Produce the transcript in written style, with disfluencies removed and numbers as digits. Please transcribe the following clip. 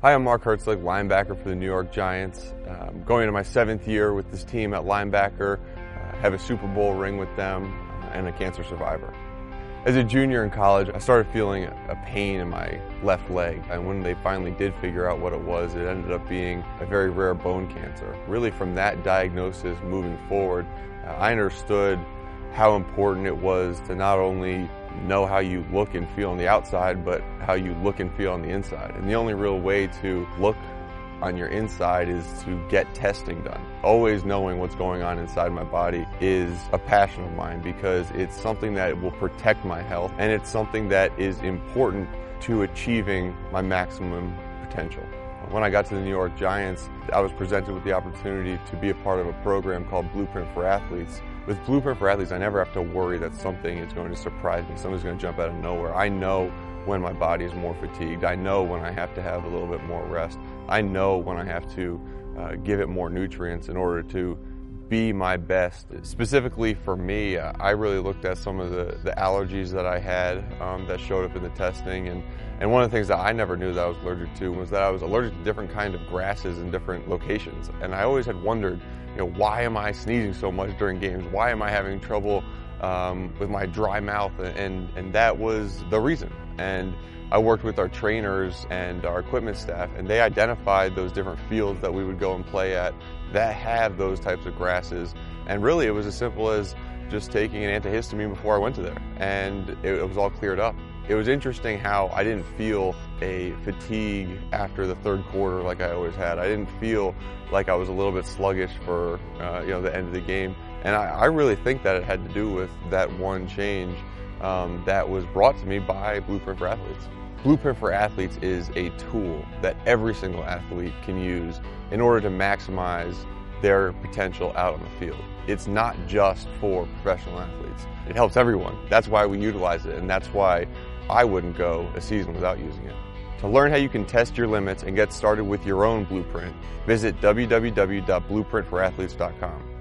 Hi, I'm Mark Herzlich, linebacker for the New York Giants. Going into my 7th year with this team at linebacker, have a Super Bowl ring with them, and a cancer survivor. As a junior in college, I started feeling a pain in my left leg, and when they finally did figure out what it was, it ended up being a very rare bone cancer. Really, from that diagnosis moving forward, I understood how important it was to not only know how you look and feel on the outside, but how you look and feel on the inside. And the only real way to look on your inside is to get testing done. Always knowing what's going on inside my body is a passion of mine because it's something that will protect my health, and it's something that is important to achieving my maximum potential. When I got to the New York Giants, I was presented with the opportunity to be a part of a program called Blueprint for Athletes. With Blueprint for Athletes, I never have to worry that something is going to surprise me, something's going to jump out of nowhere. I know when my body is more fatigued. I know when I have to have a little bit more rest. I know when I have to give it more nutrients in order to be my best. Specifically for me, I really looked at some of the allergies that I had that showed up in the testing, and one of the things that I never knew that I was allergic to was that I was allergic to different kind of grasses in different locations. And I always had wondered, why am I sneezing so much during games? Why am I having trouble with my dry mouth? And that was the reason. And I worked with our trainers and our equipment staff, and they identified those different fields that we would go and play at that have those types of grasses. And really, it was as simple as just taking an antihistamine before I went to there, and it was all cleared up. It was interesting how I didn't feel a fatigue after the third quarter like I always had. I didn't feel like I was a little bit sluggish for the end of the game. And I really think that it had to do with that one change that was brought to me by Blueprint for Athletes. Blueprint for Athletes is a tool that every single athlete can use in order to maximize their potential out on the field. It's not just for professional athletes. It helps everyone. That's why we utilize it, and that's why I wouldn't go a season without using it. To learn how you can test your limits and get started with your own blueprint, visit www.blueprintforathletes.com.